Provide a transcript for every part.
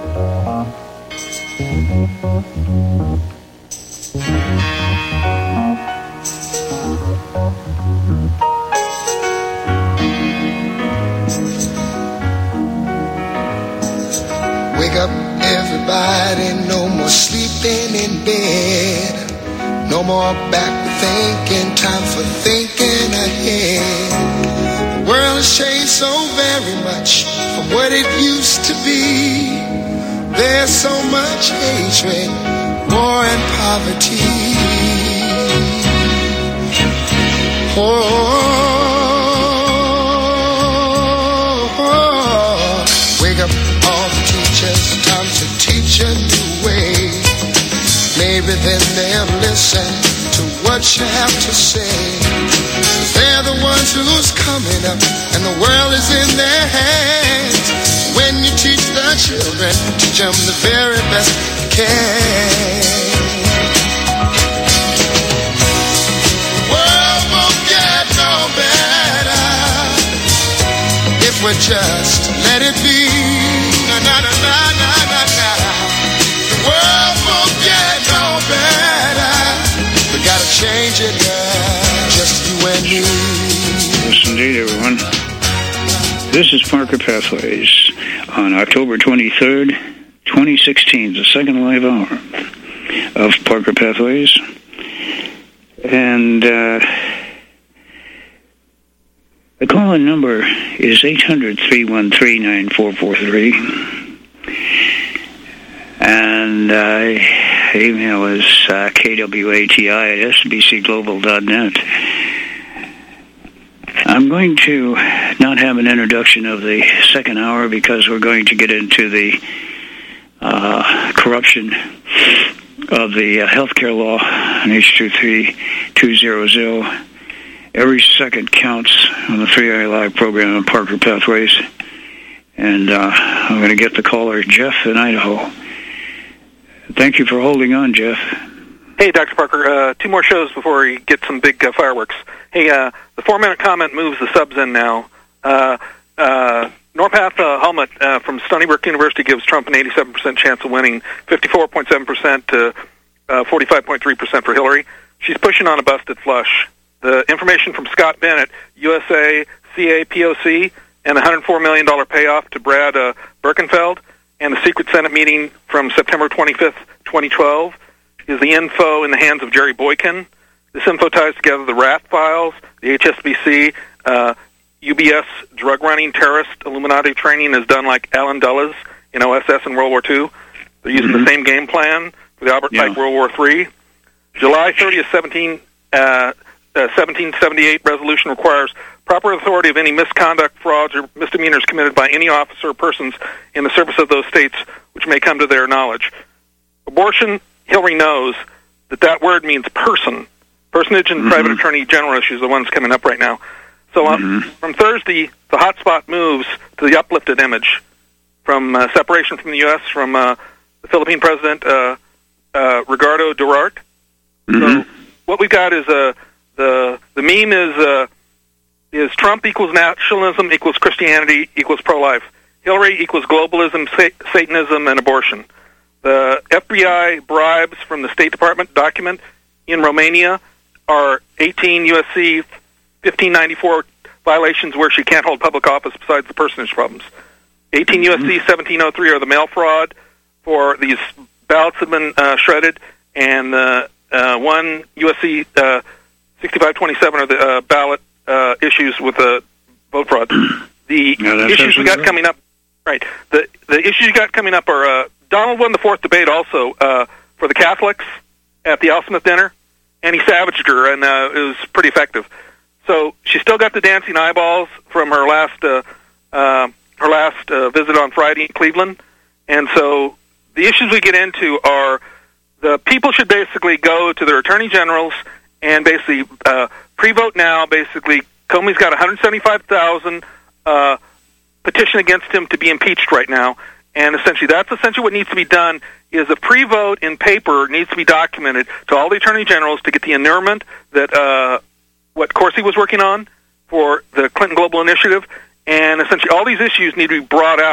Wake up, everybody, no more sleeping in bed. No more back thinking, time for thinking ahead. The world has changed so very much from what it used to be. There's so much hatred, war and poverty. Wake up all the teachers, time to teach a new way. Maybe then they'll listen to what you have to say. They're the ones who's coming up, and the world is in their hands. When you teach the children, teach them the very best you can. The world won't get no better if we just let it be. Na na na na na na na. The world won't get no better. We gotta change it, girl. Just you and me. Yes, indeed, everyone. This is Parker Pathways on October 23rd, 2016, the second live hour of Parker Pathways. And the call-in number is 800-313-9443. And email is kwati@sbcglobal.net. I'm going to not have an introduction of the second hour because we're going to get into the corruption of the healthcare law on H23200. Every second counts on the 3i Live program on Parker Pathways. And I'm going to get the caller, Jeff in Idaho. Thank you for holding on, Jeff. Hey, Dr. Parker, two more shows before we get some big fireworks. Hey, the 4-minute comment moves the subs in now. Norpath Helmut from Stony Brook University gives Trump an 87% chance of winning, 54.7% to 45.3% for Hillary. She's pushing on a busted flush. The information from Scott Bennett, USA, CAPOC, and $104 million payoff to Brad Birkenfeld, and the secret Senate meeting from September 25th, 2012, is the info in the hands of Jerry Boykin. This info ties together the RAT files, the HSBC, UBS drug-running terrorist Illuminati training is done like Alan Dulles in OSS in World War II. They're using the same game plan for the Albert Pike World War III. July 30th, 1778 resolution requires proper authority of any misconduct, frauds, or misdemeanors committed by any officer or persons in the service of those states which may come to their knowledge. Abortion, Hillary knows that word means person. Personage and private attorney general issues are the ones coming up right now. So from Thursday, the hotspot moves to the uplifted image from separation from the U.S. from the Philippine president, Ricardo Duterte. So what we've got is the meme is Trump equals nationalism equals Christianity equals pro-life. Hillary equals globalism, Satanism, and abortion. The FBI bribes from the State Department document in Romania are 18 U.S.C. 1594 violations where she can't hold public office besides the personage problems. 18 U.S.C. 1703 are the mail fraud for these ballots that have been shredded, and 1 U.S.C. 6527 are the ballot issues with the vote fraud. The issues we got coming up, right? The issues you got coming up are Donald won the fourth debate also for the Catholics at the Al Smith dinner, and he savaged her, and it was pretty effective. So she still got the dancing eyeballs from her last visit on Friday in Cleveland, and so the issues we get into are the people should basically go to their attorney generals and basically pre-vote now. Basically, Comey's got 175,000 petition against him to be impeached right now, and that's essentially what needs to be done. Is a pre-vote in paper needs to be documented to all the attorney generals to get the annulment that what Corsi was working on for the Clinton Global Initiative, and essentially all these issues need to be brought out.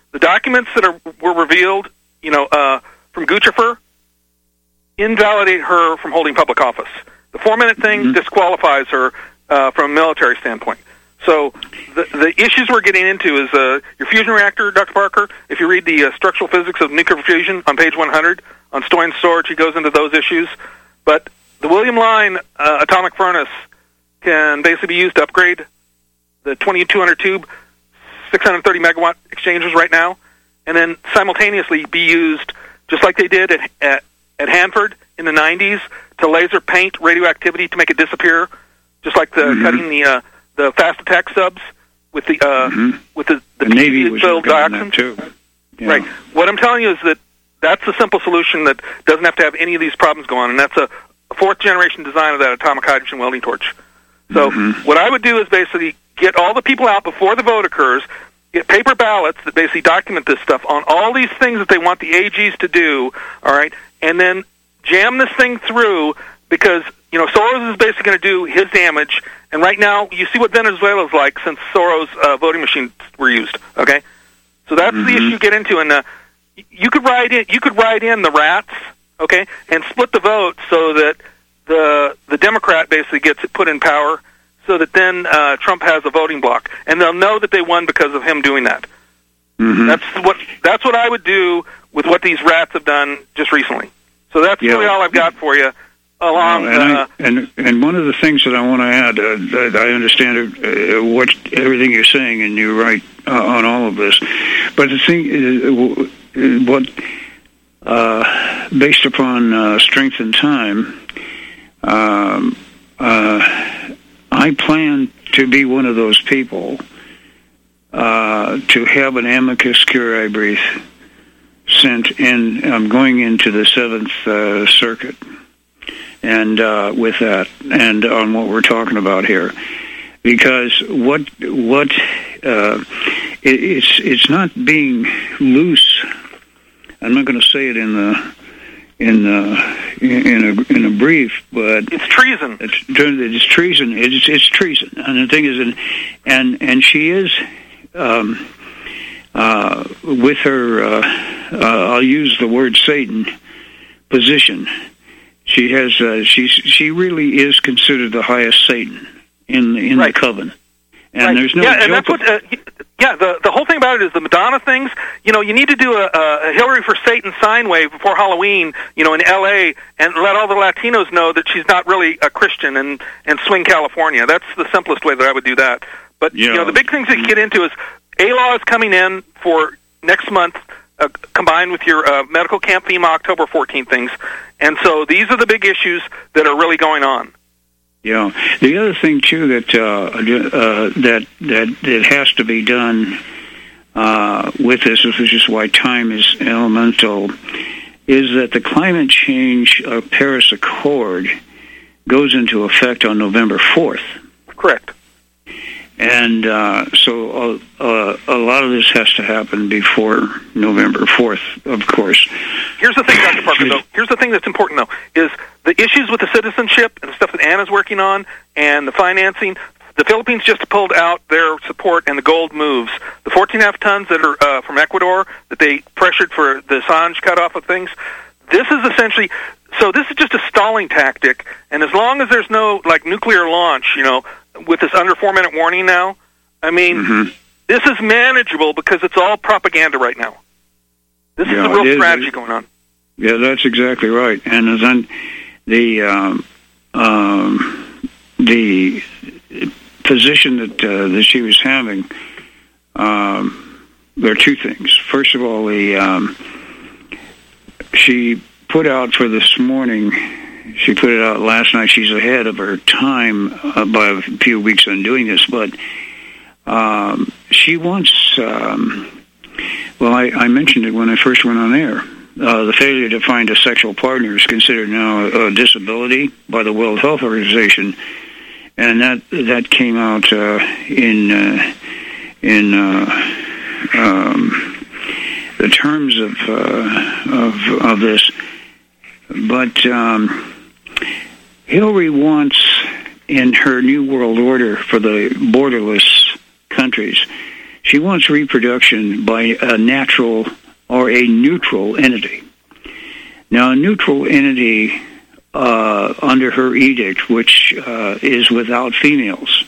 the documents that were revealed, from Guccifer, invalidate her from holding public office. The 4-minute thing disqualifies her from a military standpoint. So the issues we're getting into is your fusion reactor, Dr. Parker. If you read the Structural Physics of Nuclear Fusion on page 100, on Stoyan storage, he goes into those issues. But the William Line atomic furnace can basically be used to upgrade the 2200 tube 630 megawatt exchangers right now, and then simultaneously be used, just like they did at Hanford in the 90s, to laser paint radioactivity to make it disappear, just like cutting the fast attack subs with the Navy was doing that too. Yeah. Right. What I'm telling you is that's a simple solution that doesn't have to have any of these problems go on, and that's a fourth-generation design of that atomic hydrogen welding torch. So what I would do is basically get all the people out before the vote occurs, get paper ballots that basically document this stuff on all these things that they want the AGs to do, all right, and then jam this thing through because, Soros is basically going to do his damage, and right now you see what Venezuela's like since Soros' voting machines were used, okay? So that's the issue you get into, and you could write in the rats, okay, and split the vote so that the Democrat basically gets it put in power, so that then Trump has a voting block, and they'll know that they won because of him doing that. That's what I would do with what these rats have done just recently. So that's really all I've got for you. And one of the things that I want to add, I understand everything you're saying, and you're right on all of this. But the thing is, based upon strength and time, I plan to be one of those people to have an amicus curiae brief sent in. I'm going into the 7th Circuit, and with that, and on what we're talking about here, because it's not being loose. I'm not going to say it in a brief, but it's treason. It's treason. It's treason. And the thing is, and she is with her. I'll use the word Satan position. She has. She really is considered the highest Satan in the coven. And there's no and that's what. The whole thing about it is the Madonna things. You need to do a Hillary for Satan sign wave before Halloween, in L.A., and let all the Latinos know that she's not really a Christian and swing California. That's the simplest way that I would do that. But, the big things that you get into is A-Law is coming in for next month, combined with your medical camp FEMA October 14th things. And so these are the big issues that are really going on. Yeah. The other thing too that has to be done with this, which is why time is elemental, is that the climate change Paris Accord goes into effect on November 4th. Correct. And so a lot of this has to happen before November 4th, of course. Here's the thing, Dr. Parker, though. Here's the thing that's important, though, is the issues with the citizenship and the stuff that Anna's working on and the financing. The Philippines just pulled out their support and the gold moves. The 14.5 tons that are from Ecuador that they pressured for the Assange cutoff of things, this is essentially... So this is just a stalling tactic, and as long as there's no, nuclear launch, with this under 4-minute warning now, this is manageable because it's all propaganda right now. This is the real strategy going on. Yeah, that's exactly right. And then the position that she was having, there are two things. First of all, she put out for this morning. She put it out last night. She's ahead of her time by a few weeks on doing this, but she wants. I mentioned it when I first went on air. The failure to find a sexual partner is considered now a disability by the World Health Organization, and that came out in the terms of this. But Hillary wants, in her New World Order for the borderless countries, She wants reproduction by a natural or a neutral entity. Now, a neutral entity under her edict, which is without females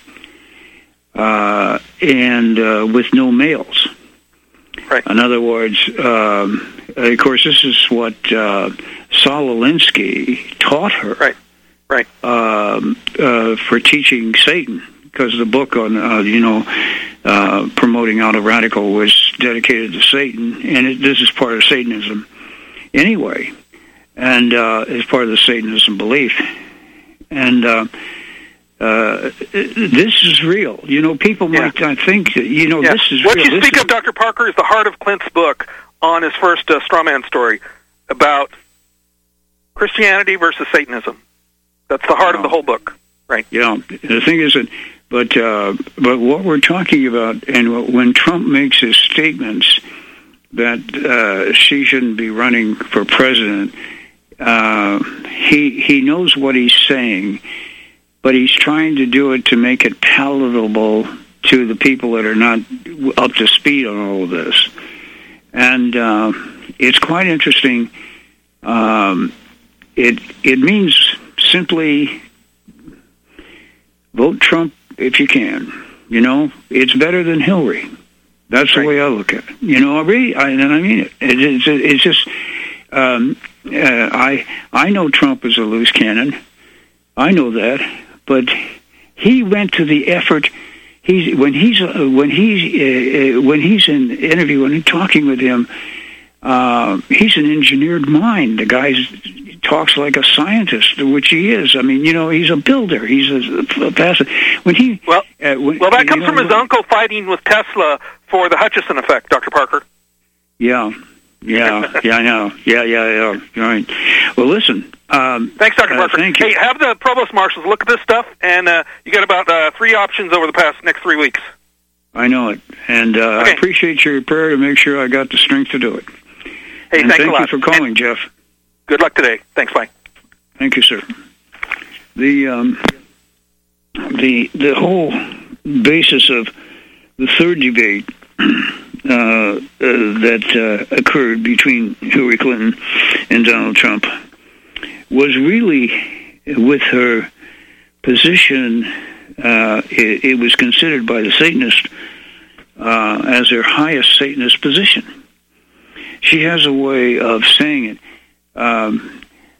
and with no males. Right. In other words, of course, this is what Saul Alinsky taught her. Right. For teaching Satan, because the book on promoting out of radical was dedicated to Satan, and this is part of Satanism anyway, and is part of the Satanism belief. And this is real. People might not think that, this is what real. What you speak of, Dr. Parker, is the heart of Clint's book on his first straw man story about Christianity versus Satanism. That's the heart of the whole book, right? Yeah. The thing is that, but what we're talking about, and when Trump makes his statements that she shouldn't be running for president, he knows what he's saying, but he's trying to do it to make it palatable to the people that are not up to speed on all of this. And it's quite interesting. It means simply vote Trump if you can. It's better than Hillary. That's the way I look at it. And I mean it. It's just I know Trump is a loose cannon. I know that, but he went to the effort. When he's in interview and talking with him, he's an engineered mind. The guy talks like a scientist, which he is. I mean, he's a builder. He's a pastor. That comes from his uncle fighting with Tesla for the Hutchison effect, Dr. Parker. Yeah, I know. Yeah. Right. Well, listen. Thanks, Dr. Parker. Thank you. Hey, have the provost marshals look at this stuff, and you got about 3 options over the next 3 weeks. I know it, and I appreciate your prayer to make sure I got the strength to do it. Hey, and thanks a lot. Thank you for calling, Jeff. Good luck today. Thanks, bye. Thank you, sir. The whole basis of the third debate that occurred between Hillary Clinton and Donald Trump was really with her position. It was considered by the Satanists as her highest Satanist position. She has a way of saying it.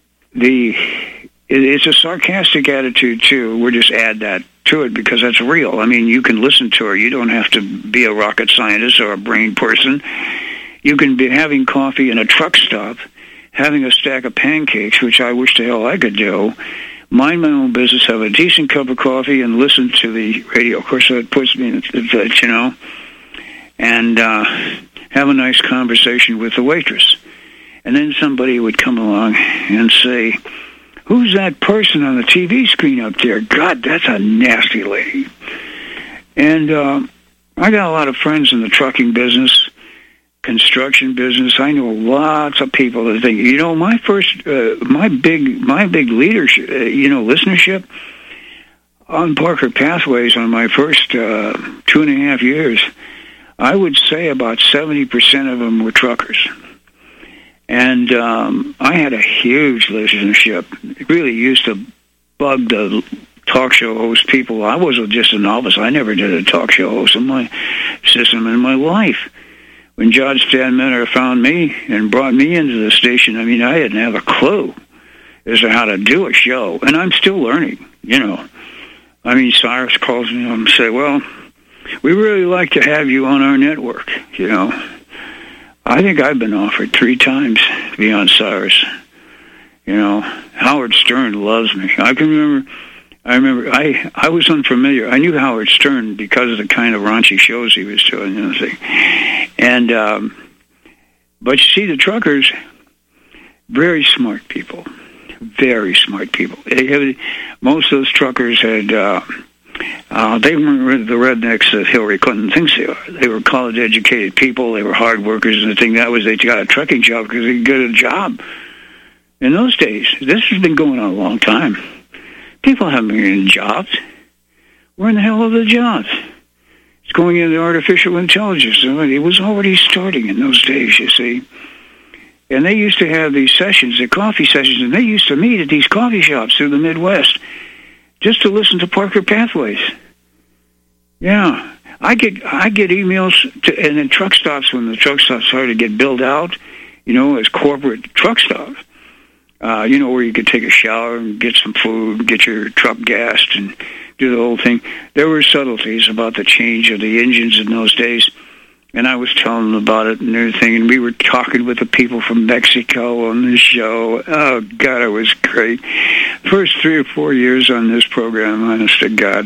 It's a sarcastic attitude, too. We'll just add that to it because that's real. I mean, you can listen to her. You don't have to be a rocket scientist or a brain person. You can be having coffee in a truck stop, having a stack of pancakes, which I wish the hell I could do, mind my own business, have a decent cup of coffee, and listen to the radio. Of course, that puts me in the, and have a nice conversation with the waitress. And then somebody would come along and say, "Who's that person on the TV screen up there? God, that's a nasty lady." And I got a lot of friends in the trucking business, construction business. I know lots of people that think, my big leadership, listenership on Parker Pathways on my first 2.5 years, I would say about 70% of them were truckers. And I had a huge listenership. It really used to bug the talk show host people. I was just a novice. I never did a talk show host in my system in my life. When John Stadtmiller found me and brought me into the station, I mean, I didn't have a clue as to how to do a show. And I'm still learning, I mean, Cyrus calls me up and say, "Well, we really like to have you on our network, I think I've been offered 3 times to be on Cyrus. Howard Stern loves me. I remember I was unfamiliar. I knew Howard Stern because of the kind of raunchy shows he was doing. And but you see, the truckers, very smart people. Very smart people. Most of those truckers had... they weren't the rednecks that Hillary Clinton thinks they are. They were college-educated people. They were hard workers, and the thing that was they got a trucking job because they could get a job. In those days, this has been going on a long time. People haven't been getting jobs. Where in the hell are the jobs? It's going into artificial intelligence. It was already starting in those days, you see. And they used to have these sessions, the coffee sessions, and they used to meet at these coffee shops through the Midwest just to listen to Parker Pathways. Yeah. I get emails, and then truck stops, when the truck stops started to get built out, as corporate truck stops, where you could take a shower and get some food, get your truck gassed, and do the whole thing. There were subtleties about the change of the engines in those days, and I was telling them about it and everything, and we were talking with the people from Mexico on this show. Oh, God, it was great. First 3 or 4 years on this program, honest to God,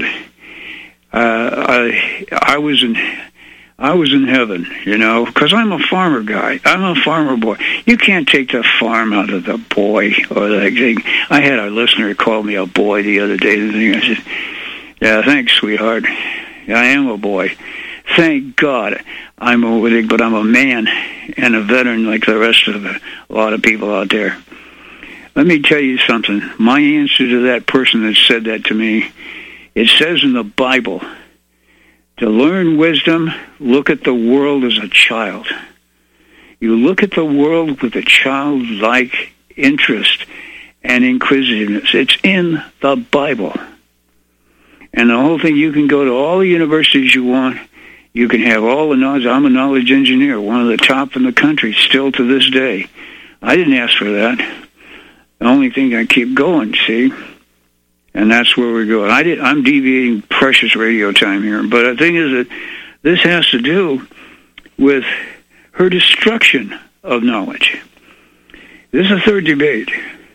I was in heaven, because I'm a farmer guy. I'm a farmer boy. You can't take the farm out of the boy or the thing. I had a listener call me a boy the other day. I said, "Yeah, thanks, sweetheart. I am a boy. Thank God I'm but I'm a man and a veteran like the rest of a lot of people out there." Let me tell you something. My answer to that person that said that to me, it says in the Bible, to learn wisdom, look at the world as a child. You look at the world with a childlike interest and inquisitiveness. It's in the Bible. And the whole thing, you can go to all the universities you want. You can have all the knowledge. I'm a knowledge engineer, one of the top in the country, still to this day. I didn't ask for that. The only thing, I keep going, see? And that's where we're going. I'm deviating precious radio time here. But the thing is that this has to do with her destruction of knowledge. This is a third debate.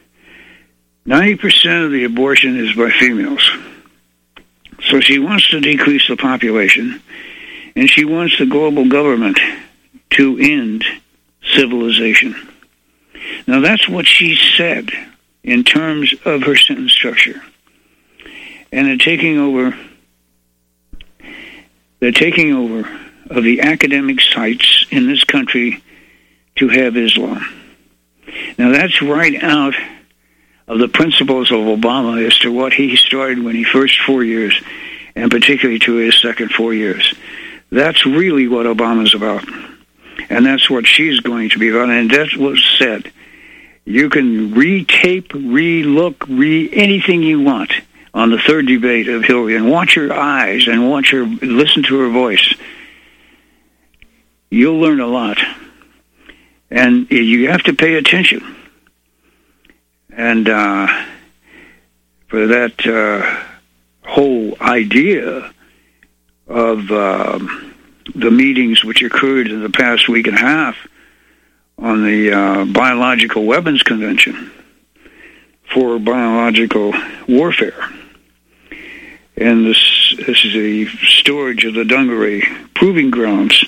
90% of the abortion is by females. So she wants to decrease the population, and she wants the global government to end civilization. Now, that's what she said in terms of her sentence structure. And they're taking over of the academic sites in this country to have Islam. Now, that's right out of the principles of Obama as to what he started when he first 4 years, and particularly to his second 4 years. That's really what Obama's about. And that's what she's going to be about. And that's what's said. You can re-tape, re-look, anything you want on the third debate of Hillary, and watch her eyes and listen to her voice. You'll learn a lot. And you have to pay attention. And for that whole idea of the meetings which occurred in the past week and a half on the Biological Weapons Convention for biological warfare. And this is the storage of the Dungaree proving grounds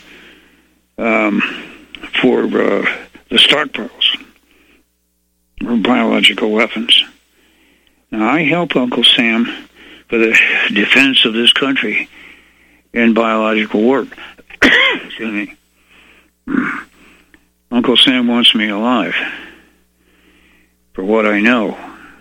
for the stockpiles of biological weapons. Now, I help Uncle Sam for the defense of this country in biological work. Excuse me. Uncle Sam wants me alive for what I know.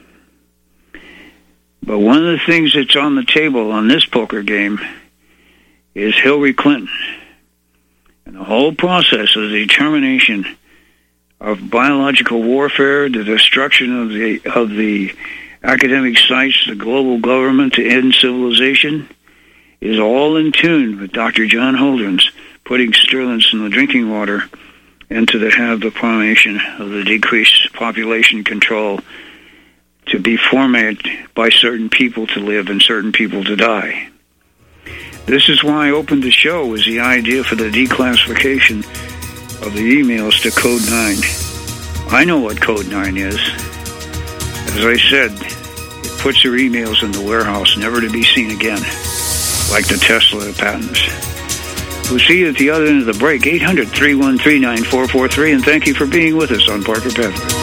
But one of the things that's on the table on this poker game is Hillary Clinton. And the whole process of the determination of biological warfare, the destruction of the academic sites, the global government to end civilization, is all in tune with Dr. John Holdren's putting sterlins in the drinking water and to have the formation of the decreased population control to be formatted by certain people to live and certain people to die. This is why I opened the show, was the idea for the declassification of the emails to Code 9. I know what Code 9 is. As I said, it puts your emails in the warehouse, never to be seen again, like the Tesla patents. We'll see you at the other end of the break, 800-313-9443, and thank you for being with us on Parker Pathway.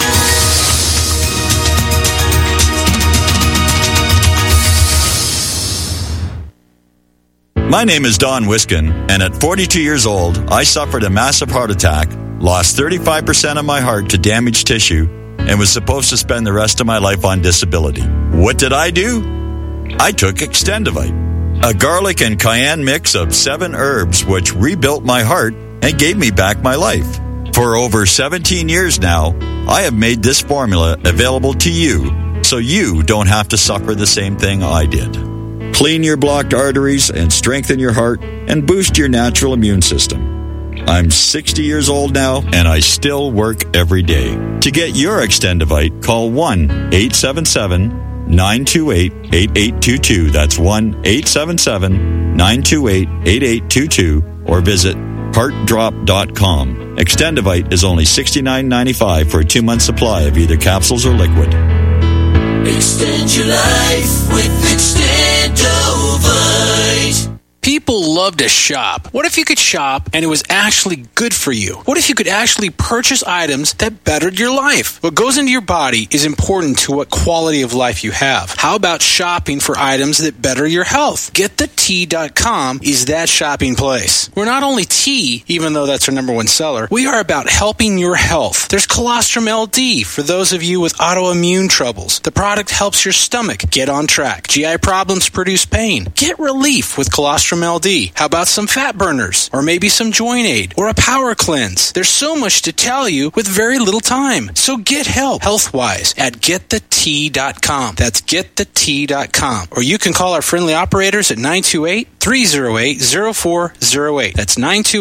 My name is Don Wiskin, and at 42 years old, I suffered a massive heart attack, lost 35% of my heart to damaged tissue, and was supposed to spend the rest of my life on disability. What did I do? I took Extendivite. A garlic and cayenne mix of 7 herbs which rebuilt my heart and gave me back my life. For over 17 years now, I have made this formula available to you so you don't have to suffer the same thing I did. Clean your blocked arteries and strengthen your heart and boost your natural immune system. I'm 60 years old now, and I still work every day. To get your Extendivite, call 1-877-928-8822. That's 1-877-928-8822, or visit heartdrop.com. Extendivite is only $69.95 for a 2-month supply of either capsules or liquid. Extend your life with Extendovite. People love to shop. What if you could shop and it was actually good for you? What if you could actually purchase items that bettered your life? What goes into your body is important to what quality of life you have. How about shopping for items that better your health? GetTheT.com is that shopping place. We're not only tea, even though that's our #1 seller, we are about helping your health. There's Colostrum LD for those of you with autoimmune troubles. The product helps your stomach get on track. GI problems produce pain. Get relief with Colostrum LD. How about some fat burners? Or maybe some joint aid? Or a power cleanse? There's so much to tell you with very little time. So get help, health-wise, at GetTheT.com. That's GetTheT.com. Or you can call our friendly operators at 928-308-0408. That's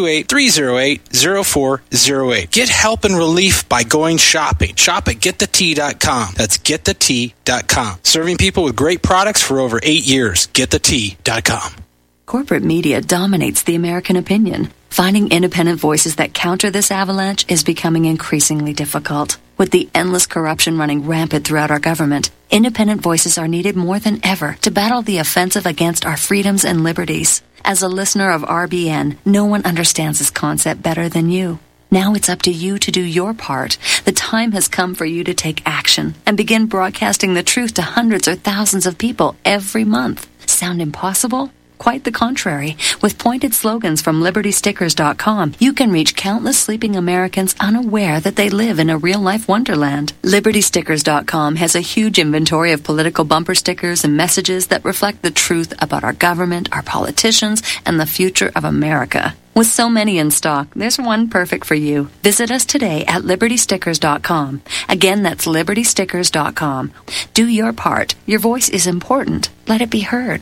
928-308-0408. Get help and relief by going shopping. Shop at GetTheT.com. That's GetTheT.com. Serving people with great products for over 8 years. GetTheT.com. Corporate media dominates the American opinion. Finding independent voices that counter this avalanche is becoming increasingly difficult. With the endless corruption running rampant throughout our government, independent voices are needed more than ever to battle the offensive against our freedoms and liberties. As a listener of RBN, no one understands this concept better than you. Now it's up to you to do your part. The time has come for you to take action and begin broadcasting the truth to hundreds or thousands of people every month. Sound impossible? Quite the contrary. With pointed slogans from LibertyStickers.com, you can reach countless sleeping Americans unaware that they live in a real-life wonderland. LibertyStickers.com has a huge inventory of political bumper stickers and messages that reflect the truth about our government, our politicians, and the future of America. With so many in stock, there's one perfect for you. Visit us today at LibertyStickers.com. Again, that's LibertyStickers.com. Do your part. Your voice is important. Let it be heard.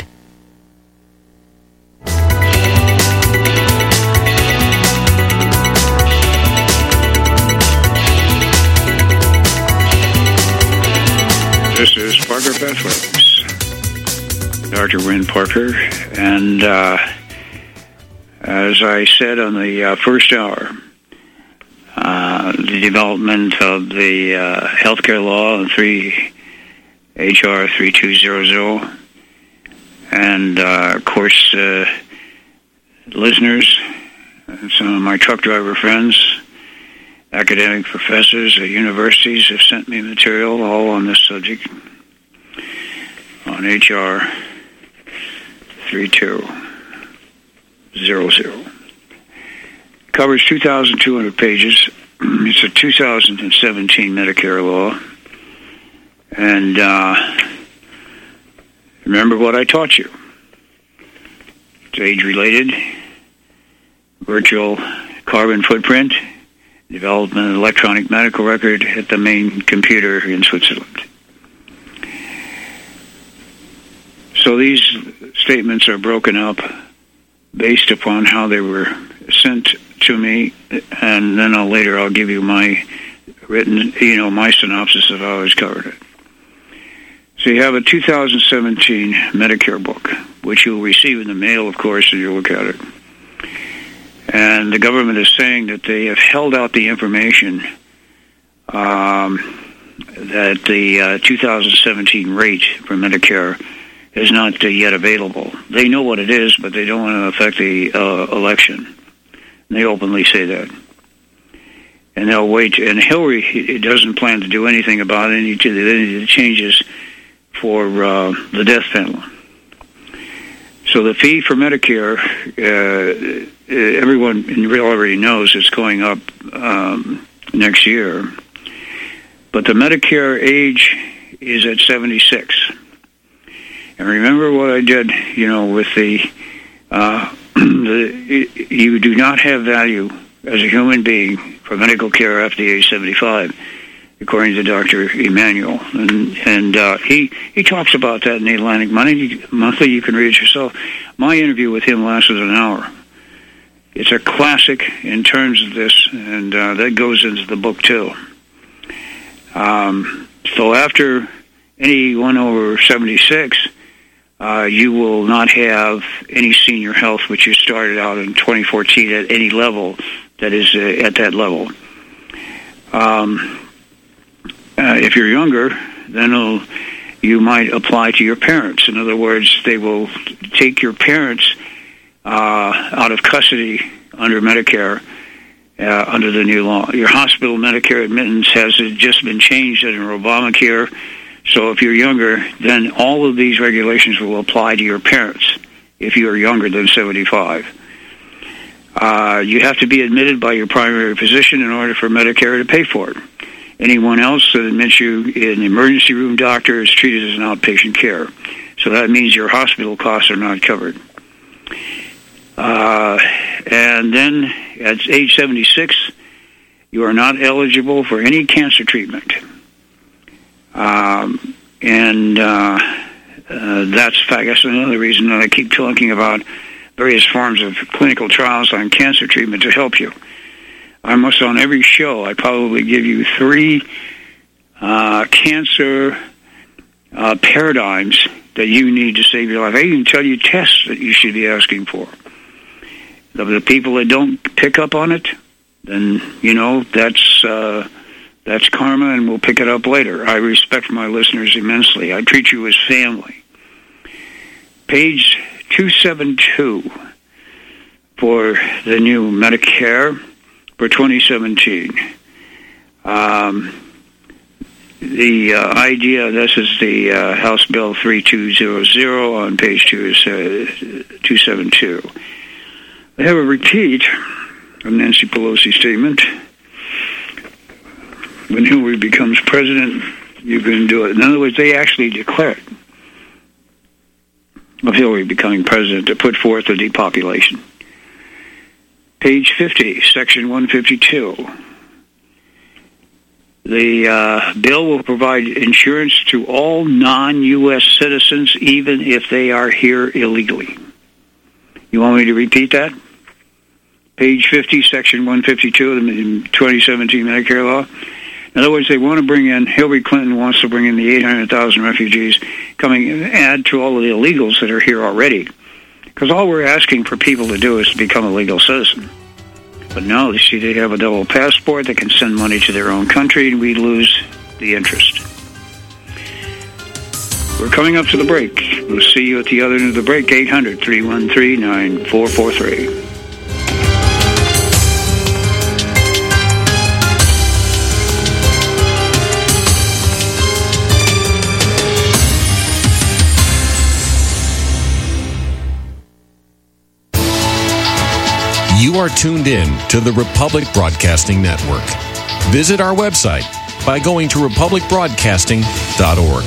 This is Parker Pathways, Dr. Wynn Parker, and as I said on the first hour, the development of the healthcare law, HR 3200, and of course, listeners, some of my truck driver friends, academic professors at universities have sent me material all on this subject, on HR 3200. Covers 2,200 pages. It's a 2017 Medicare law. And remember what I taught you. It's age-related, virtual carbon footprint, development of electronic medical record at the main computer in Switzerland. So these statements are broken up based upon how they were sent to me, and then I'll give you my written, my synopsis of how I covered it. So you have a 2017 Medicare book, which you'll receive in the mail, of course, and you look at it. And the government is saying that they have held out the information that the 2017 rate for Medicare is not yet available. They know what it is, but they don't want to affect the election. They openly say that. And they'll wait. And Hillary doesn't plan to do anything about any of the changes for the death penalty. So the fee for Medicare, everyone already knows it's going up next year. But the Medicare age is at 76. And remember what I did, with you do not have value as a human being for medical care after the age 75, according to Dr. Emanuel. And he talks about that in the Atlantic Monthly. You can read it yourself. My interview with him lasted an hour. It's a classic in terms of this, and that goes into the book, too. So after anyone over 76, you will not have any senior health, which you started out in 2014 at any level that is at that level. If you're younger, then you might apply to your parents. In other words, they will take your parents out of custody under Medicare, under the new law. Your hospital Medicare admittance has just been changed under Obamacare. So if you're younger, then all of these regulations will apply to your parents if you are younger than 75. You have to be admitted by your primary physician in order for Medicare to pay for it. Anyone else that admits you in emergency room doctor is treated as an outpatient care. So that means your hospital costs are not covered. And then at age 76, you are not eligible for any cancer treatment. That's another reason that I keep talking about various forms of clinical trials on cancer treatment to help you. Almost on every show, I probably give you 3 cancer paradigms that you need to save your life. I even tell you tests that you should be asking for. The people that don't pick up on it, then, that's karma, and we'll pick it up later. I respect my listeners immensely. I treat you as family. Page 272 for the new Medicare for 2017. The idea, this is the House Bill 3200 on page 272. I have a repeat of Nancy Pelosi's statement. When Hillary becomes president, you can do it. In other words, they actually declared of Hillary becoming president to put forth a depopulation. Page 50, Section 152. The bill will provide insurance to all non-U.S. citizens, even if they are here illegally. You want me to repeat that? Page 50, Section 152 of the 2017 Medicare law. In other words, they want to bring in, Hillary Clinton wants to bring in the 800,000 refugees coming and add to all of the illegals that are here already. Because all we're asking for people to do is to become a legal citizen. But now, you see, they have a double passport. They can send money to their own country, and we lose the interest. We're coming up to the break. We'll see you at the other end of the break, 800-313-9443. You are tuned in to the Republic Broadcasting Network. Visit our website by going to republicbroadcasting.org.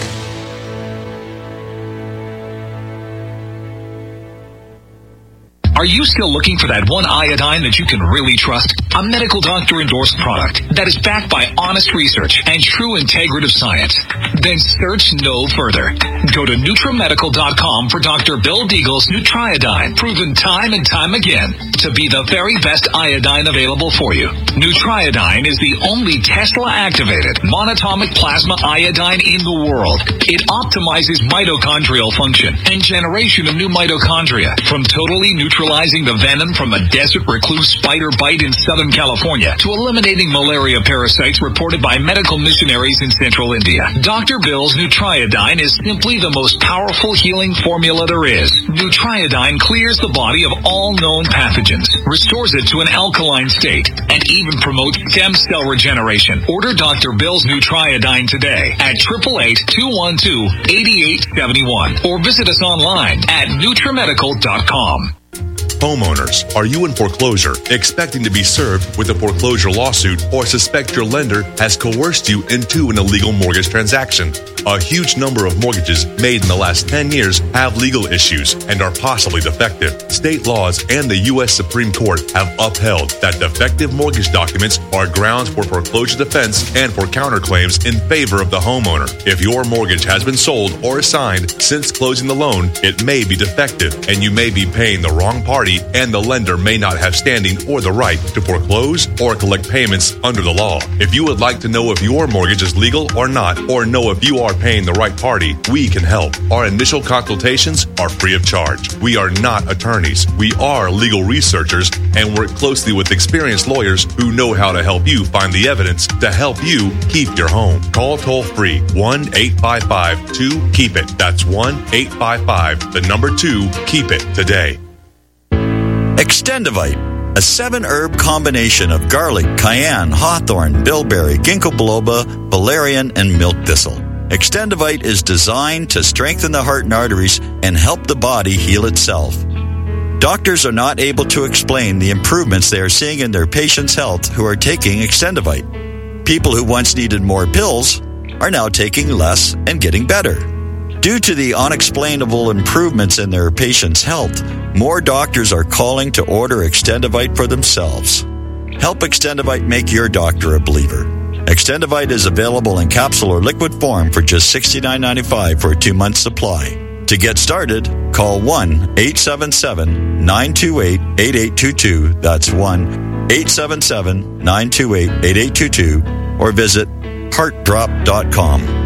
Are you still looking for that one iodine that you can really trust? A medical doctor endorsed product that is backed by honest research and true integrative science? Then search no further. Go to NutriMedical.com for Dr. Bill Deagle's Nutriodine, proven time and time again to be the very best iodine available for you. Nutriodine is the only Tesla-activated monatomic plasma iodine in the world. It optimizes mitochondrial function and generation of new mitochondria, from totally neutralizing the venom from a desert recluse spider bite in Southern California to eliminating malaria parasites reported by medical missionaries in Central India. Dr. Bill's Nutriodine is simply the most powerful healing formula there is. Nutriodine clears the body of all known pathogens, restores it to an alkaline state, and even promotes stem cell regeneration. Order Dr. Bill's Nutriodine today at 888-212-8871 or visit us online at NutriMedical.com. Homeowners, are you in foreclosure, expecting to be served with a foreclosure lawsuit, or suspect your lender has coerced you into an illegal mortgage transaction? A huge number of mortgages made in the last 10 years have legal issues and are possibly defective. State laws and the U.S. Supreme Court have upheld that defective mortgage documents are grounds for foreclosure defense and for counterclaims in favor of the homeowner. If your mortgage has been sold or assigned since closing the loan, it may be defective and you may be paying the wrong party, and the lender may not have standing or the right to foreclose or collect payments under the law. If you would like to know if your mortgage is legal or not, or know if you are paying the right party, we can help. Our initial consultations are free of charge. We are not attorneys. We are legal researchers and work closely with experienced lawyers who know how to help you find the evidence to help you keep your home. Call toll-free 1-855-2-KEEP-IT. That's 1-855-2-KEEP-IT today. Extendivite, a 7-herb combination of garlic, cayenne, hawthorn, bilberry, ginkgo biloba, valerian, and milk thistle. Extendivite is designed to strengthen the heart and arteries and help the body heal itself. Doctors are not able to explain the improvements they are seeing in their patients' health who are taking Extendivite. People who once needed more pills are now taking less and getting better. Due to the unexplainable improvements in their patients' health, more doctors are calling to order Extendivite for themselves. Help Extendivite make your doctor a believer. Extendivite is available in capsule or liquid form for just $69.95 for a 2-month supply. To get started, call 1-877-928-8822. That's 1-877-928-8822. Or visit heartdrop.com.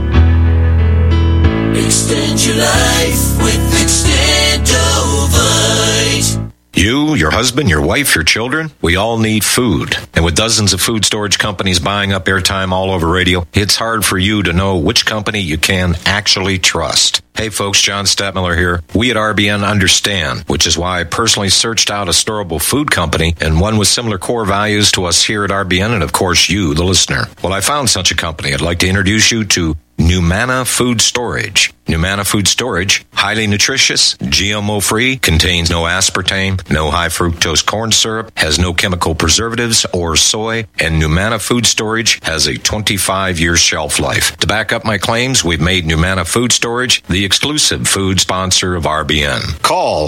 Extend your life with Extendovite. You, your husband, your wife, your children, we all need food. And with dozens of food storage companies buying up airtime all over radio, it's hard for you to know which company you can actually trust. Hey folks, John Stadtmiller here. We at RBN understand, which is why I personally searched out a storable food company and one with similar core values to us here at RBN and of course you, the listener. Well, I found such a company. I'd like to introduce you to Numana Food Storage. Numana Food Storage, highly nutritious, GMO-free, contains no aspartame, no high fructose corn syrup, has no chemical preservatives or soy, and Numana Food Storage has a 25-year shelf life. To back up my claims, we've made Numana Food Storage the exclusive food sponsor of RBN. Call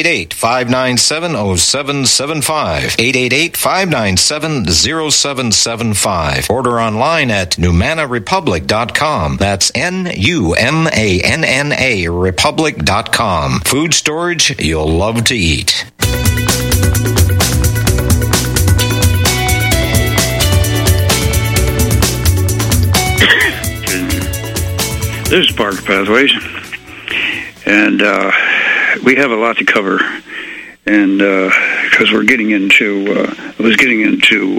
888-597-0775, 888-597-0775. Order online at NumanaRepublic.com. That's NUMANNA Republic.com. Food storage you'll love to eat. This is Parker Pathways, and we have a lot to cover, and because we're getting into, I was getting into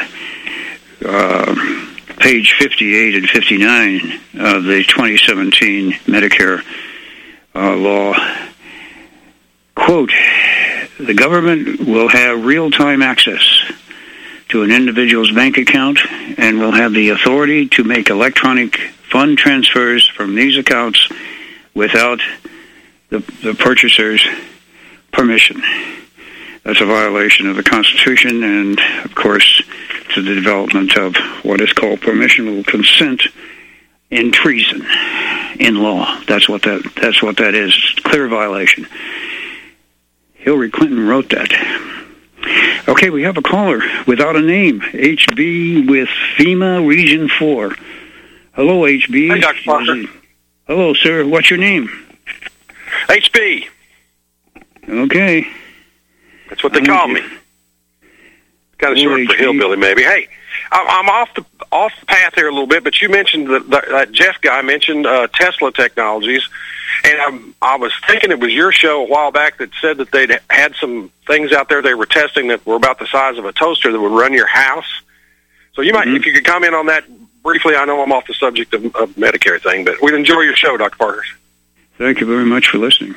page 58 and 59 of the 2017 Medicare law. Quote, the government will have real-time access to an individual's bank account and will have the authority to make electronic fund transfers from these accounts without the purchaser's permission. That's a violation of the Constitution and, of course, to the development of what is called permissionable consent in treason in law. That's what that is. It's a clear violation. Hillary Clinton wrote that. Okay, we have a caller without a name. HB with FEMA Region 4. Hello, HB. Hi, Dr. Parker. Hello, sir. What's your name? HB. Okay. That's what they call me. Kind of short for hillbilly, maybe. Hey, I'm off the path here a little bit, but you mentioned that Jeff guy mentioned Tesla Technologies, and I was thinking it was your show a while back that said that they'd had some things out there they were testing that were about the size of a toaster that would run your house. So you might, if you could comment on that briefly. I know I'm off the subject of Medicare thing, but we'd enjoy your show, Dr. Parker. Thank you very much for listening.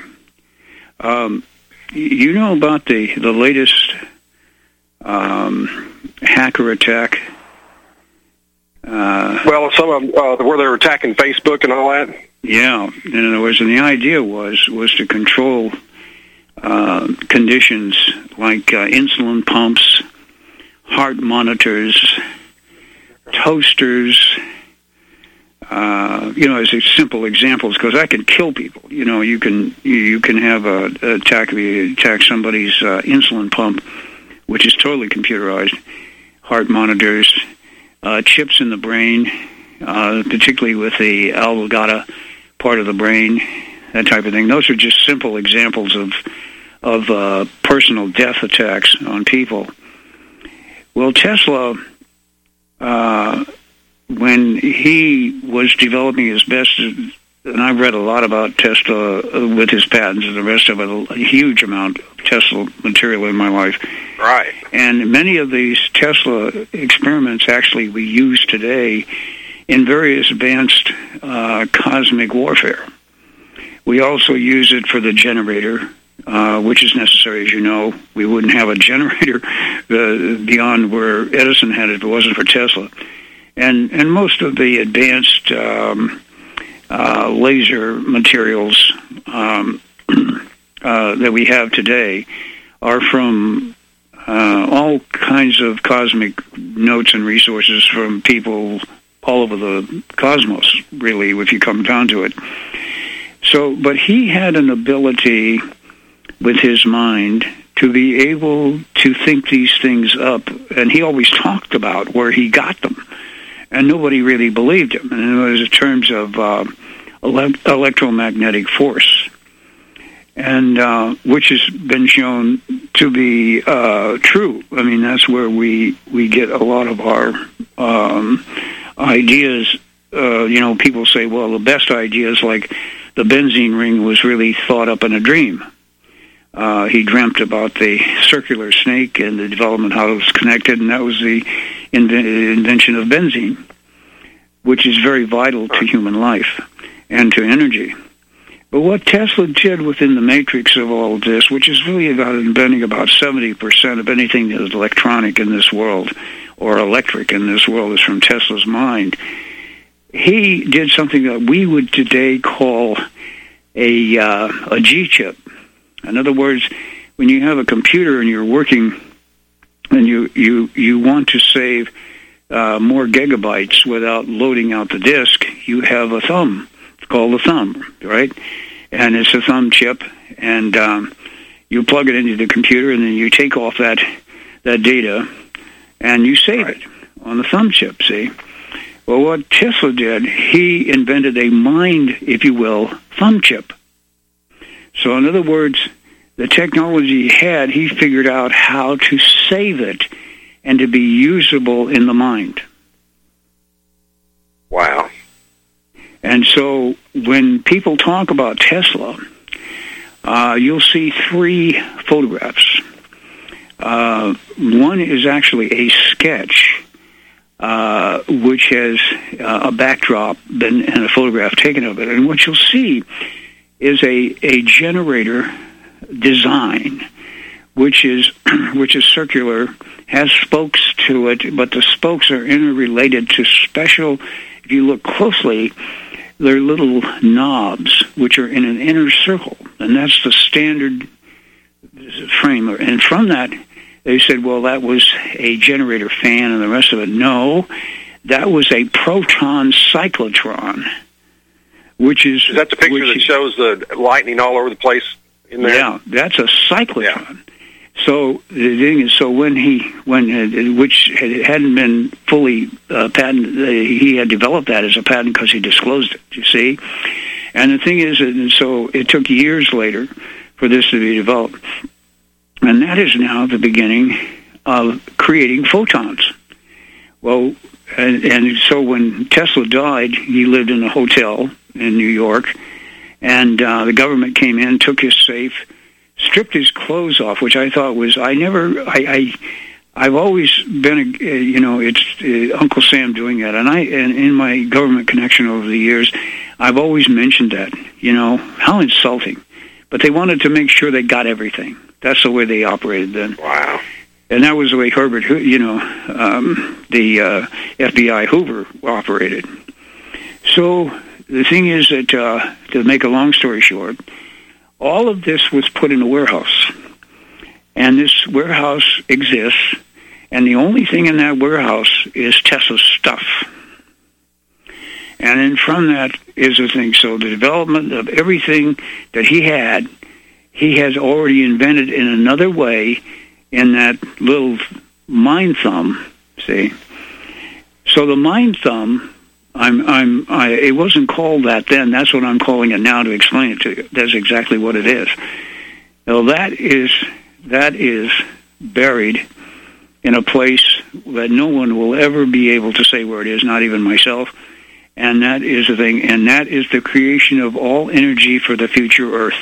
You know about the latest hacker attack? Well, some of them, where they were attacking Facebook and all that? Yeah. In other words, and the idea was to control conditions like insulin pumps, heart monitors, toasters, as simple examples, because I can kill people. You can have attack somebody's insulin pump, which is totally computerized, heart monitors, chips in the brain, particularly with the algata part of the brain, that type of thing. Those are just simple examples of personal death attacks on people. Well, Tesla, when he was developing his best, and I've read a lot about Tesla with his patents and the rest of it, a huge amount of Tesla material in my life. Right. And many of these Tesla experiments actually we use today in various advanced cosmic warfare. We also use it for the generator, which is necessary, as you know. We wouldn't have a generator beyond where Edison had it if it wasn't for Tesla. And most of the advanced laser materials that we have today are from all kinds of cosmic notes and resources from people all over the cosmos, really, if you come down to it. So, but he had an ability with his mind to be able to think these things up, and he always talked about where he got them, and nobody really believed him. And it was in terms of electromagnetic force, and which has been shown to be true. I mean, that's where we get a lot of our ideas. People say, well, the best ideas, like the benzene ring, was really thought up in a dream. He dreamt about the circular snake and the development, how it was connected, and that was the invention of benzene, which is very vital to human life and to energy. But what Tesla did within the matrix of all of this, which is really about inventing about 70% of anything that is electronic in this world, or electric in this world, is from Tesla's mind. He did something that we would today call a G-chip. In other words, when you have a computer and you're working and you want to save more gigabytes without loading out the disk, you have a thumb. It's called a thumb, right? And it's a thumb chip, and you plug it into the computer, and then you take off that data, and you save it on the thumb chip, see? Well, what Tesla did, he invented a mind, if you will, thumb chip. So in other words, the technology he had, he figured out how to save it and to be usable in the mind. Wow. And so when people talk about Tesla, you'll see three photographs. One is actually a sketch, which has a backdrop and a photograph taken of it. And what you'll see is a generator design, which is circular, has spokes to it, but the spokes are interrelated to special. If you look closely, they're little knobs which are in an inner circle, and that's the standard frame. And from that, they said, well, that was a generator fan and the rest of it. No, that was a proton cyclotron, which is... Is that the picture that shows the lightning all over the place in there? Yeah, that's a cyclotron. Yeah. So the thing is, which hadn't been fully patented, he had developed that as a patent because he disclosed it, you see? And the thing is, so it took years later for this to be developed. And that is now the beginning of creating photons. Well, and so when Tesla died, he lived in a hotel in New York, and the government came in, took his safe, stripped his clothes off, which I thought was, I've always been, it's Uncle Sam doing that, and in my government connection over the years, I've always mentioned that, how insulting. But they wanted to make sure they got everything. That's the way they operated then. Wow. And that was the way Herbert, the FBI Hoover operated. So the thing is that, to make a long story short, all of this was put in a warehouse. And this warehouse exists, and the only thing in that warehouse is Tesla's stuff. And then from that is the thing. So the development of everything that he has already invented in another way in that little mind thumb, see? So the mind thumb, it wasn't called that then. That's what I'm calling it now to explain it to you. That's exactly what it is. Now that is buried in a place that no one will ever be able to say where it is, not even myself. And that is the thing. And that is the creation of all energy for the future Earth.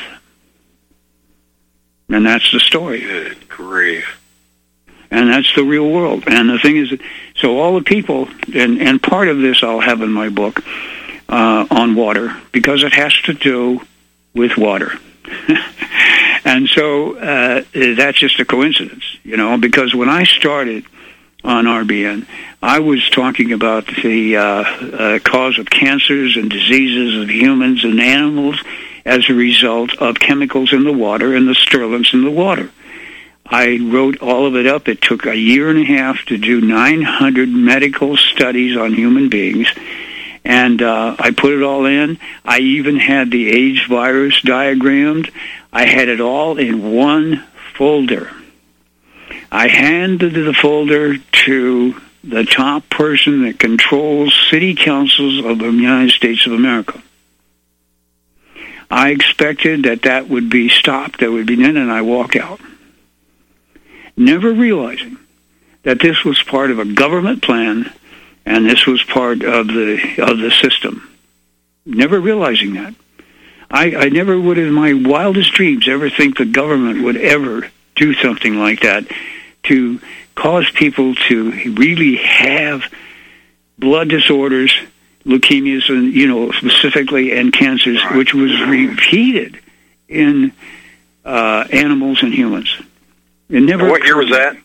And that's the story. Good grief. And that's the real world. And the thing is, so all the people, and part of this I'll have in my book on water, because it has to do with water. And so that's just a coincidence, because when I started on RBN, I was talking about the cause of cancers and diseases of humans and animals as a result of chemicals in the water and the sterlins in the water. I wrote all of it up. It took a year and a half to do 900 medical studies on human beings, and I put it all in. I even had the AIDS virus diagrammed. I had it all in one folder. I handed the folder to the top person that controls city councils of the United States of America. I expected that would be stopped, that would be done, and I walked out. Never realizing that this was part of a government plan and this was part of the system. Never realizing that. I never would in my wildest dreams ever think the government would ever do something like that to cause people to really have blood disorders, leukemias, and specifically, and cancers, which was repeated in animals and humans. It never. What year was that?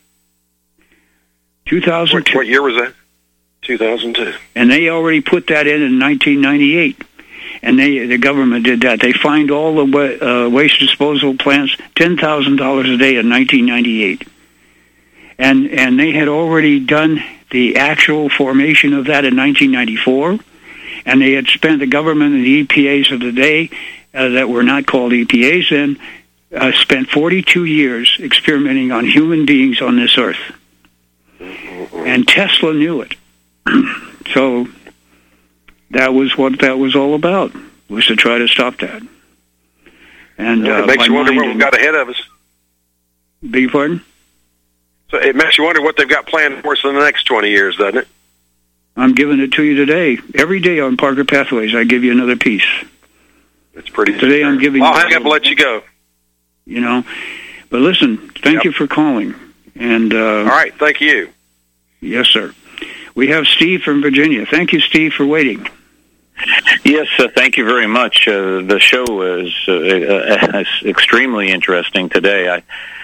2002. What year was that? 2002. And they already put that in 1998. And the government did that. They fined all the waste disposal plants $10,000 a day in 1998. And they had already done the actual formation of that in 1994. And they had spent, the government and the EPAs of the day, that were not called EPAs then, spent 42 years experimenting on human beings on this earth. And Tesla knew it. So that was what that was all about, was to try to stop that. And it makes you wonder what we've got ahead of us. Beg your pardon? So it makes you wonder what they've got planned for us in the next 20 years, doesn't it? I'm giving it to you today. Every day on Parker Pathways, I give you another piece. It's pretty. Today I'm giving. I'll hang up and let you go. But listen, thank you for calling. And all right, thank you. Yes, sir. We have Steve from Virginia. Thank you, Steve, for waiting. Yes, thank you very much. The show is extremely interesting today.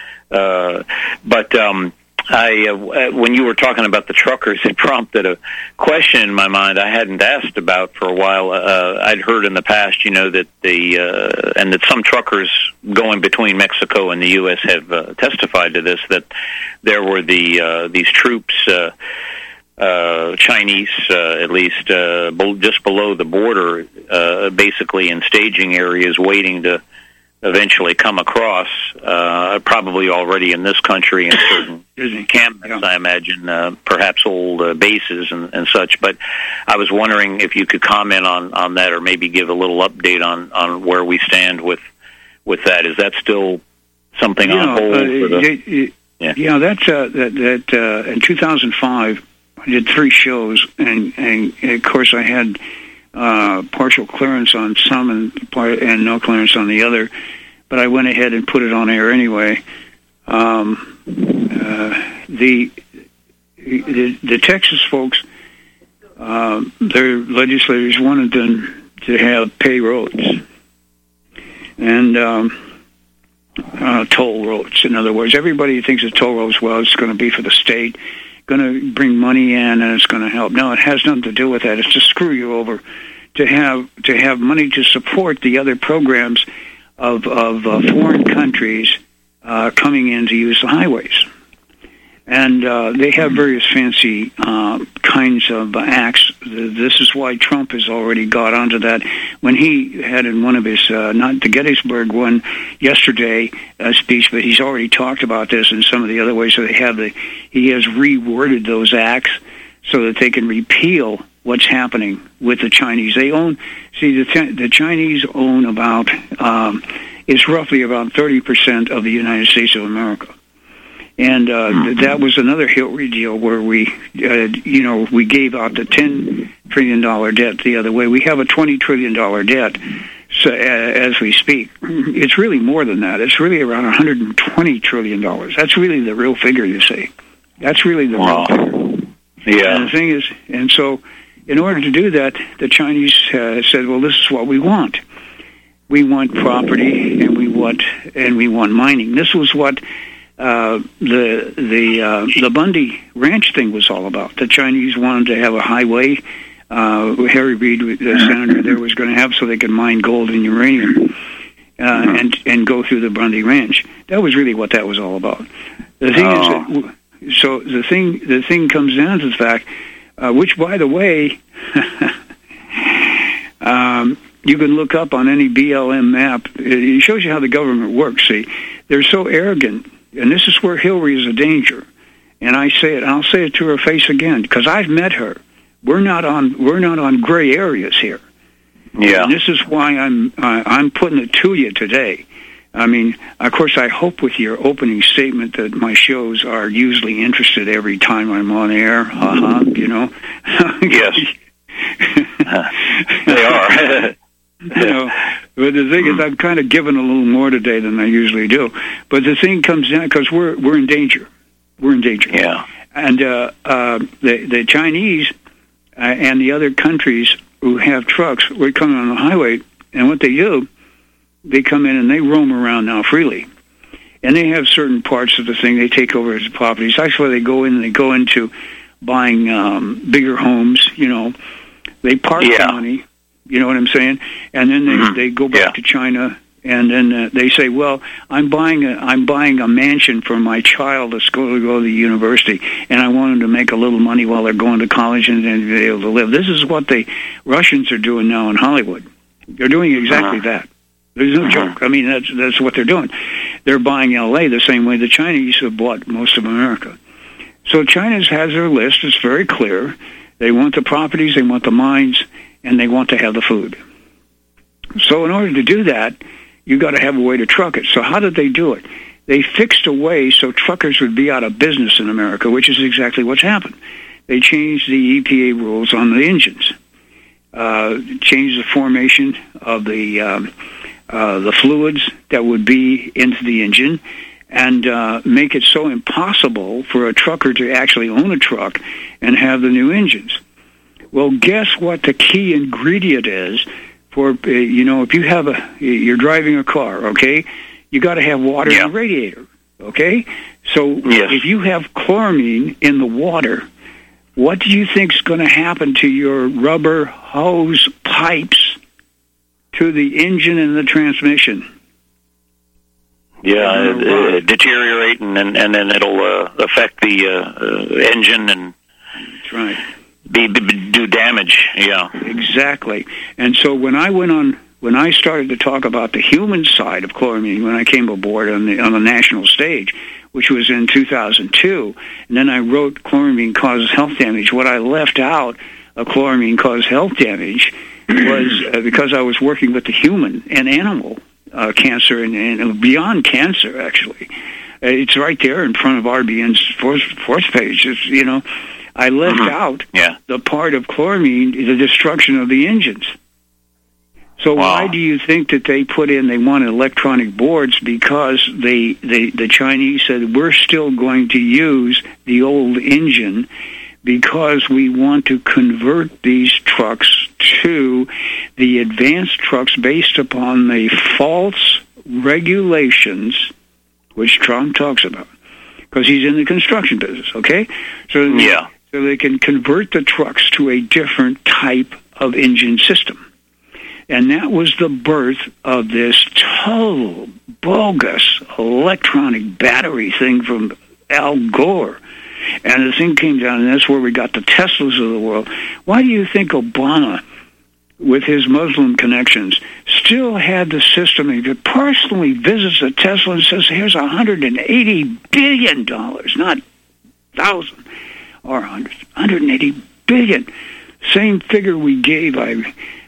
When you were talking about the truckers, it prompted a question in my mind I hadn't asked about for a while. I'd heard in the past, that and that some truckers going between Mexico and the U.S. have testified to this, that there were these troops, Chinese, at least, just below the border, basically in staging areas, waiting to eventually come across, probably already in this country in certain encampments, I imagine, perhaps old bases and such. But I was wondering if you could comment on that, or maybe give a little update on where we stand with that. Is that still something on hold? That's that in 2005. I did 3 shows, and of course I had partial clearance on some and no clearance on the other, but I went ahead and put it on air anyway. The Texas folks, their legislators wanted them to have pay roads and toll roads. In other words, everybody thinks of toll roads, well, it's going to be for the state, going to bring money in, and it's going to help. No, it has nothing to do with that. It's to screw you over, to have money to support the other programs of foreign countries coming in to use the highways. And they have various fancy kinds of acts. This is why Trump has already got onto that. When he had in one of his, not the Gettysburg one yesterday speech, but he's already talked about this in some of the other ways. So he has reworded those acts so that they can repeal what's happening with the Chinese. They own, the Chinese own about, it's roughly about 30% of the United States of America. And that was another Hillary deal where we gave out the $10 trillion debt the other way. We have a $20 trillion debt as we speak. It's really more than that. It's really around $120 trillion. That's really the real figure, you see. That's really the real figure. Yeah. And the thing is, and so in order to do that, the Chinese said, well, this is what we want. We want property, and we want mining. This was what the Bundy Ranch thing was all about. The Chinese wanted to have a highway. Harry Reid, the senator there, was going to have so they could mine gold and uranium and go through the Bundy Ranch. That was really what that was all about. The thing is that, so the thing comes down to the fact, which, by the way, you can look up on any BLM map. It shows you how the government works. See, they're so arrogant, and this is where Hillary is a danger. And I say it. I'll say it to her face again because I've met her. We're not on gray areas here. Yeah. And this is why I'm putting it to you today. I mean, of course, I hope with your opening statement that my shows are usually interested every time I'm on air. You know. Yes. They are. You know, but the thing is, I've kind of given a little more today than I usually do. But the thing comes down because we're in danger. We're in danger. Yeah. And the Chinese and the other countries who have trucks were coming on the highway, and what they do, they come in and they roam around now freely. And they have certain parts of the thing they take over as properties. That's why they go in and they go into buying bigger homes, you know. They park the money, you know what I'm saying? And then they go back to China, and then they say, well, I'm buying a mansion for my child that's going to go to the university, and I want them to make a little money while they're going to college and then be able to live. This is what the Russians are doing now in Hollywood. They're doing exactly that. There's no joke. I mean, that's what they're doing. They're buying L.A. the same way the Chinese have bought most of America. So China has their list. It's very clear. They want the properties, they want the mines, and they want to have the food. So in order to do that, you got to have a way to truck it. So how did they do it? They fixed a way so truckers would be out of business in America, which is exactly what's happened. They changed the EPA rules on the engines, changed the formation of the fluids that would be into the engine, and make it so impossible for a trucker to actually own a truck and have the new engines. Well, guess what the key ingredient is for, if you're driving a car, okay, you got to have water in the radiator, okay? So if you have chloramine in the water, what do you think is going to happen to your rubber hose pipes to the engine and the transmission? Yeah, deteriorate, and then it'll affect the engine and that's right. Do damage. Yeah, exactly. And so when I started to talk about the human side of chloramine, when I came aboard on the national stage, which was in 2002, and then I wrote "Chloramine Causes Health Damage." What I left out of chloramine causes health damage was because I was working with the human and animal cancer and beyond cancer, actually. It's right there in front of RBN's fourth page. It's, I left out the part of chloramine, the destruction of the engines. So why do you think that they wanted electronic boards? Because the Chinese said, we're still going to use the old engine because we want to convert these trucks to the advanced trucks based upon the false regulations, which Trump talks about, because he's in the construction business, okay? So they can convert the trucks to a different type of engine system. And that was the birth of this total bogus electronic battery thing from Al Gore. And the thing came down, and that's where we got the Teslas of the world. Why do you think Obama, with his Muslim connections, still had the system? He personally visits a Tesla and says, here's $180 billion, not 1,000 or hundreds, $180 billion. Same figure we gave Iran.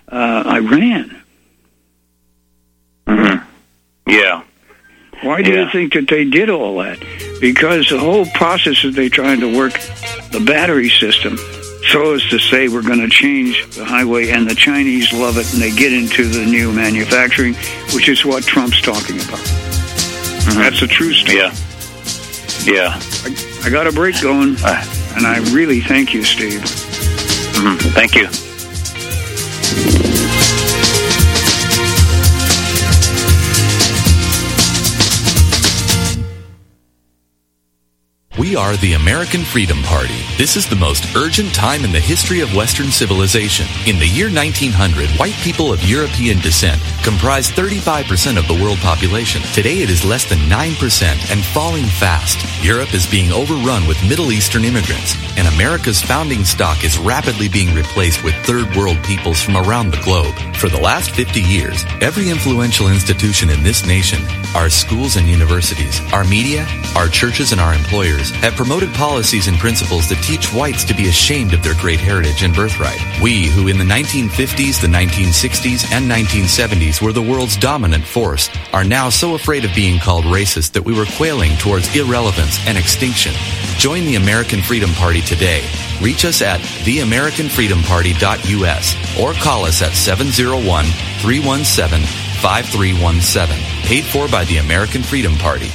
Mm-hmm. Yeah. Why do you think that they did all that? Because the whole process is they're trying to work the battery system so as to say we're going to change the highway, and the Chinese love it, and they get into the new manufacturing, which is what Trump's talking about. Mm-hmm. That's a true story. Yeah. I got a break going, and I really thank you, Steve. Mm-hmm. Thank you. We are the American Freedom Party. This is the most urgent time in the history of Western civilization. In the year 1900, white people of European descent comprised 35% of the world population. Today it is less than 9% and falling fast. Europe is being overrun with Middle Eastern immigrants, and America's founding stock is rapidly being replaced with third world peoples from around the globe. For the last 50 years, every influential institution in this nation, our schools and universities, our media, our churches, and our employers have promoted policies and principles that teach whites to be ashamed of their great heritage and birthright. We, who in the 1950s, the 1960s, and 1970s were the world's dominant force, are now so afraid of being called racist that we were quailing towards irrelevance and extinction. Join the American Freedom Party today. Reach us at theamericanfreedomparty.us or call us at 701-317-5317. Paid for by the American Freedom Party.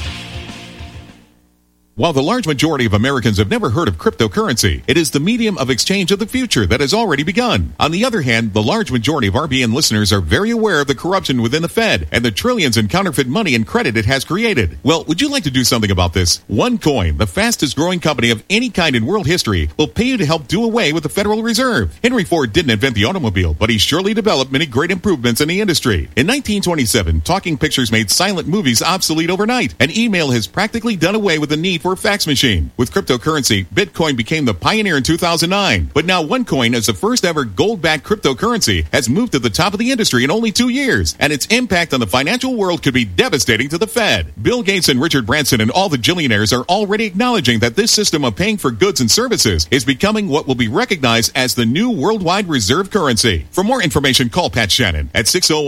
While the large majority of Americans have never heard of cryptocurrency, it is the medium of exchange of the future that has already begun. On the other hand, the large majority of RBN listeners are very aware of the corruption within the Fed and the trillions in counterfeit money and credit it has created. Well, would you like to do something about this? OneCoin, the fastest growing company of any kind in world history, will pay you to help do away with the Federal Reserve. Henry Ford didn't invent the automobile, but he surely developed many great improvements in the industry. In 1927, talking pictures made silent movies obsolete overnight, and email has practically done away with the need for a fax machine. With cryptocurrency, Bitcoin became the pioneer in 2009. But now OneCoin, as the first ever gold-backed cryptocurrency, has moved to the top of the industry in only 2 years. And its impact on the financial world could be devastating to the Fed. Bill Gates and Richard Branson and all the billionaires are already acknowledging that this system of paying for goods and services is becoming what will be recognized as the new worldwide reserve currency. For more information, call Pat Shannon at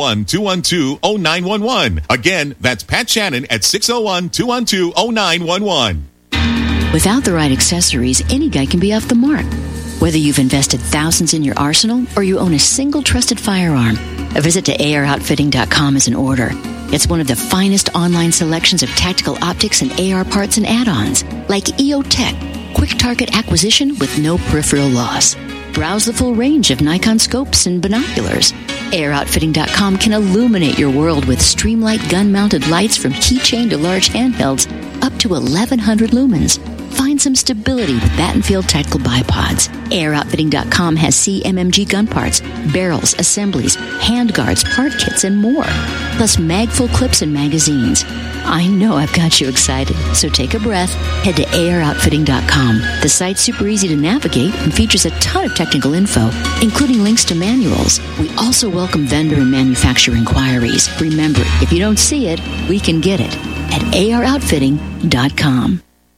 601-212-0911. Again, that's Pat Shannon at 601-212-0911. Without the right accessories, any guy can be off the mark. Whether you've invested thousands in your arsenal or you own a single trusted firearm, a visit to AROutfitting.com is in order. It's one of the finest online selections of tactical optics and AR parts and add-ons, like EOTech, quick target acquisition with no peripheral loss. Browse the full range of Nikon scopes and binoculars. AROutfitting.com can illuminate your world with Streamlight gun-mounted lights from keychain to large handhelds, up to 1,100 lumens. Find some stability with Battenfield Tactical Bipods. AROutfitting.com has CMMG gun parts, barrels, assemblies, handguards, part kits, and more. Plus mag-full clips and magazines. I know I've got you excited, so take a breath. Head to AROutfitting.com. The site's super easy to navigate and features a ton of technical info, including links to manuals. We also welcome vendor and manufacturer inquiries. Remember, if you don't see it, we can get it at AROutfitting.com.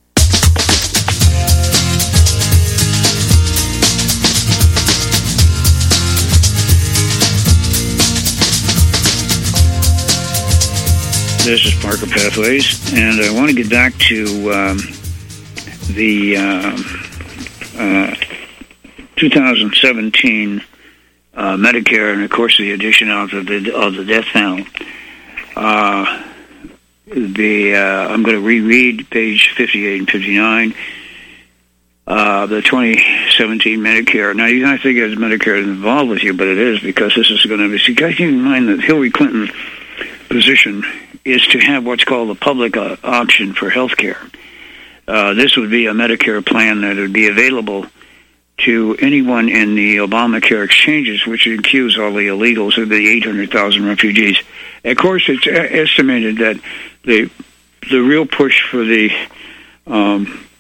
This is Parker Pathways, and I want to get back to the 2017 Medicare, and of course the addition of the death panel. I'm going to reread page 58 and 59. The 2017 Medicare. Now, you might think it's Medicare is involved with you, but it is, because this is going to be. You got to keep in mind that Hillary Clinton's position is to have what's called a public option for health care. This would be a Medicare plan that would be available to anyone in the Obamacare exchanges, which includes all the illegals and the 800,000 refugees. Of course, it's estimated that the real push for the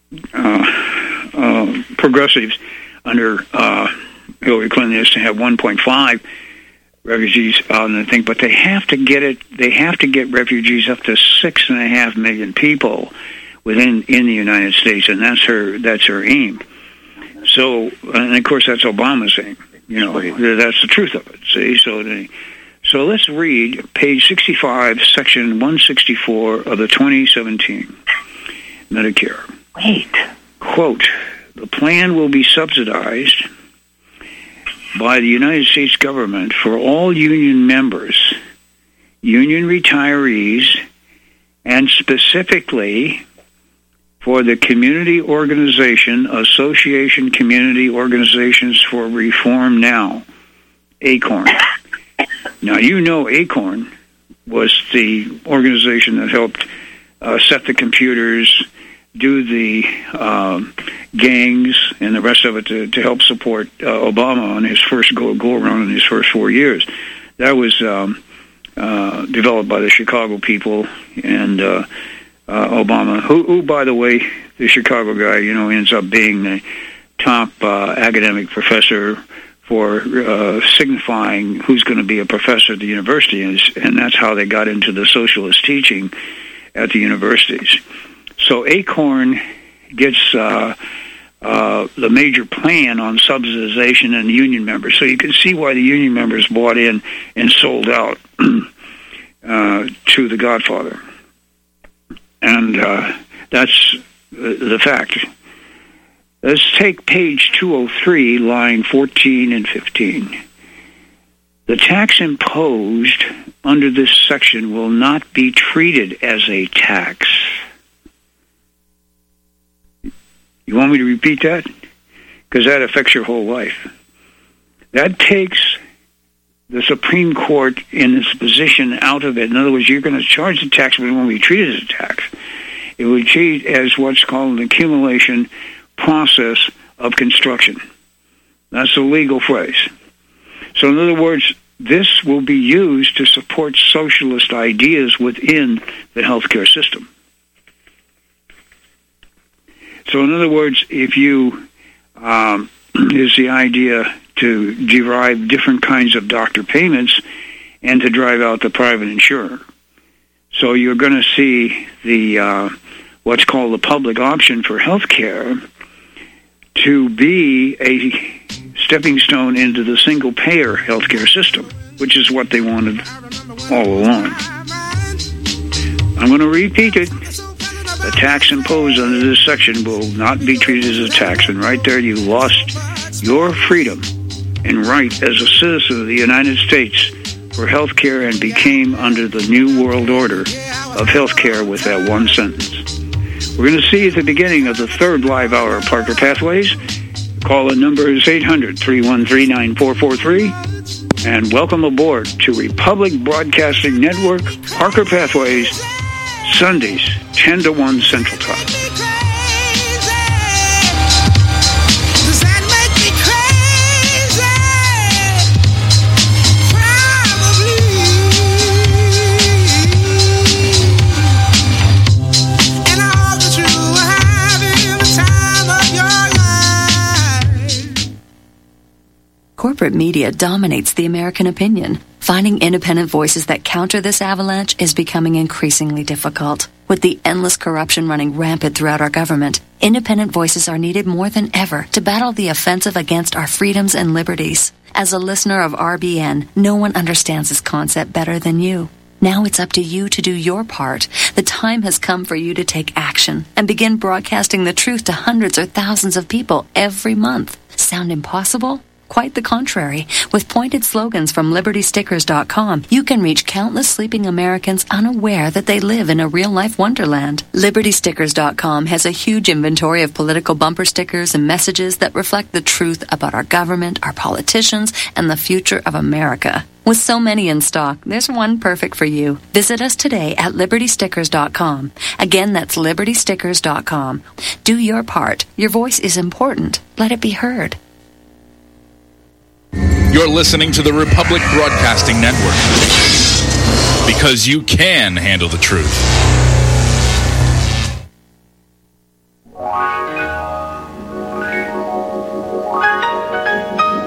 progressives under Hillary Clinton is to have 1.5 refugees on the thing, but they have to get it. They have to get refugees up to 6.5 million people in the United States, and that's her aim. So, and of course, that's Obama's aim. You know, that's the truth of it. See, so let's read page 65, section 164 of the 2017 Medicare. Wait. Quote, the plan will be subsidized by the United States government for all union members, union retirees, and specifically for the Community Organization, Association Community Organizations for Reform Now, ACORN. Now, you know ACORN was the organization that helped set the computers, do the gangs, and the rest of it to help support Obama on his first go-around in his first 4 years. That was developed by the Chicago people and Obama, who, by the way, the Chicago guy, you know, ends up being the top academic professor for signifying who's going to be a professor at the university, and that's how they got into the socialist teaching at the universities. So ACORN gets the major plan on subsidization and union members. So you can see why the union members bought in and sold out to the Godfather. And that's the fact. Let's take page 203, line 14 and 15. The tax imposed under this section will not be treated as a tax. You want me to repeat that? Because that affects your whole life. That takes the Supreme Court in its position out of it. In other words, you're going to charge the tax, but it won't be treated as a tax. It will be treated as what's called an accumulation process of construction. That's a legal phrase. So in other words, this will be used to support socialist ideas within the healthcare system. So in other words, if you, is the idea to derive different kinds of doctor payments and to drive out the private insurer. So you're going to see the what's called the public option for health care to be a stepping stone into the single-payer healthcare system, which is what they wanted all along. I'm going to repeat it. The tax imposed under this section will not be treated as a tax, and right there you lost your freedom and right as a citizen of the United States for health care and became under the New World Order of health care with that one sentence. We're going to see at the beginning of the third live hour of Parker Pathways. Call-in number is 800-313-9443. And welcome aboard to Republic Broadcasting Network, Parker Pathways, Sundays, 10 to 1 Central Time. Corporate media dominates the American opinion. Finding independent voices that counter this avalanche is becoming increasingly difficult. With the endless corruption running rampant throughout our government, independent voices are needed more than ever to battle the offensive against our freedoms and liberties. As a listener of RBN, no one understands this concept better than you. Now it's up to you to do your part. The time has come for you to take action and begin broadcasting the truth to hundreds or thousands of people every month. Sound impossible? Quite the contrary. With pointed slogans from LibertyStickers.com, you can reach countless sleeping Americans unaware that they live in a real-life wonderland. LibertyStickers.com has a huge inventory of political bumper stickers and messages that reflect the truth about our government, our politicians, and the future of America. With so many in stock, there's one perfect for you. Visit us today at LibertyStickers.com. Again, that's LibertyStickers.com. Do your part. Your voice is important. Let it be heard. You're listening to the Republic Broadcasting Network, because you can handle the truth.